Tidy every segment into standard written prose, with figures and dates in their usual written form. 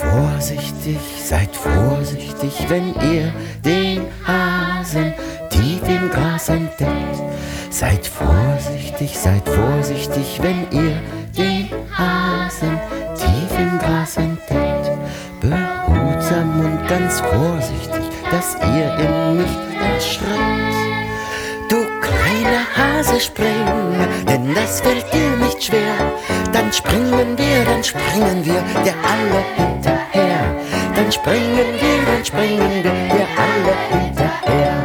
seid vorsichtig, wenn ihr den Hasen tief im Gras entdeckt. Seid vorsichtig, wenn ihr den Hasen tief im Gras entdeckt. Behutsam und ganz vorsichtig, dass ihr ihn nicht erschreckt. Du kleiner Hase, spring, denn das fällt dir nicht schwer. Dann springen wir, dir alle hinterher. Dann springen wir, dir alle hinterher.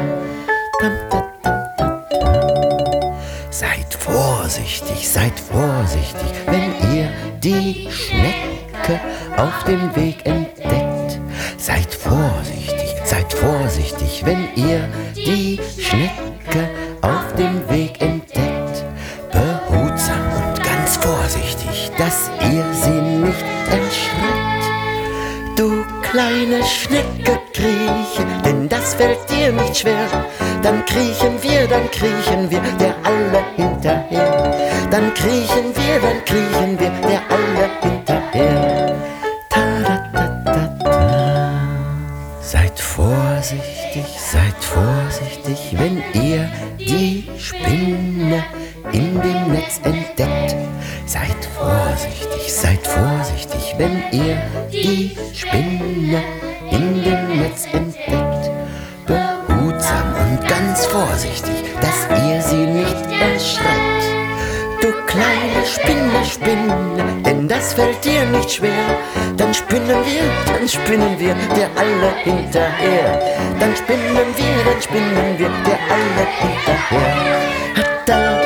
Seid vorsichtig, wenn ihr die Schnecke auf dem Weg entdeckt. Seid vorsichtig, wenn ihr die Schnecke auf dem Weg entdeckt. Behutsam und ganz vorsichtig, dass ihr sie nicht erschreckt. Du kleine Schnecke, krieche, denn das fällt dir nicht schwer. Dann kriechen wir, dir alle hinterher. Dann kriechen wir, dir alle hinterher. Ta-da-da-da-da. Seid vorsichtig, wenn ihr die Spinne in dem Netz entdeckt. Seid vorsichtig, wenn ihr die Spinne in dem Netz entdeckt. Behutsam und ganz vorsichtig, dass ihr sie nicht erschreckt. Du kleine Spinne, denn das fällt dir nicht schwer. Dann spinnen wir, dir alle hinterher. Dann spinnen wir, dir alle hinterher.